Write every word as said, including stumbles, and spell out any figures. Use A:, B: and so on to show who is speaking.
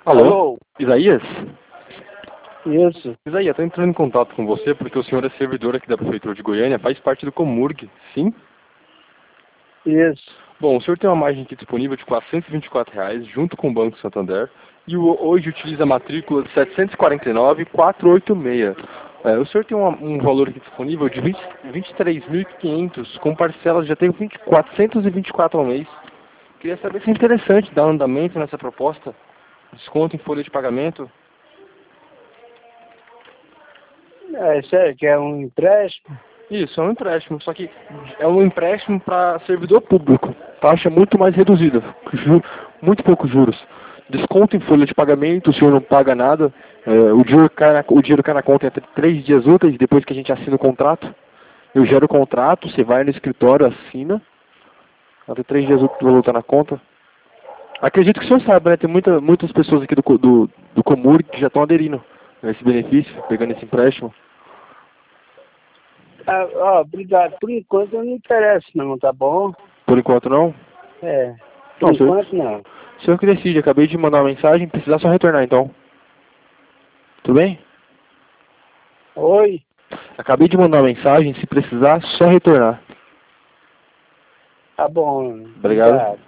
A: Alô?
B: Alô?
A: Isaías?
B: Isso.
A: Isaías, estou entrando em contato com você porque o senhor é servidor aqui da Prefeitura de Goiânia, faz parte do Comurg, sim?
B: Isso.
A: Bom, o senhor tem uma margem aqui disponível de quatrocentos e vinte e quatro reais, junto com o Banco Santander, e o, hoje utiliza a matrícula de setecentos e quarenta e nove mil quatrocentos e oitenta e seis. É, o senhor tem uma, um valor aqui disponível de vinte, vinte e três mil e quinhentos, com parcelas já tem vinte, quatrocentos e vinte e quatro ao mês. Queria saber se é interessante dar andamento nessa proposta, desconto em folha de pagamento.
B: É, sério, que é um empréstimo?
A: Isso, é um empréstimo, só que é um empréstimo para servidor público. Taxa muito mais reduzida, ju- muito poucos juros. Desconto em folha de pagamento, o senhor não paga nada. É, o, dinheiro cai na, o dinheiro cai na conta entre três dias úteis, depois que a gente assina o contrato. Eu gero o contrato, você vai no escritório, assina. Até três dias úteis o valor tá na conta. Acredito que o senhor sabe, né? Tem muita, muitas pessoas aqui do, co- do, do Comurg que já estão aderindo a esse benefício, pegando esse empréstimo.
B: Ah, ó, obrigado. Por enquanto eu não me interesso não, tá bom?
A: Por enquanto não?
B: É, por
A: Não, senhor.
B: enquanto não.
A: O senhor que decide, acabei de mandar uma mensagem, precisar só retornar então. Tudo bem?
B: Oi?
A: Acabei de mandar uma mensagem, se precisar, só retornar.
B: Tá bom,
A: Obrigado.
B: obrigado.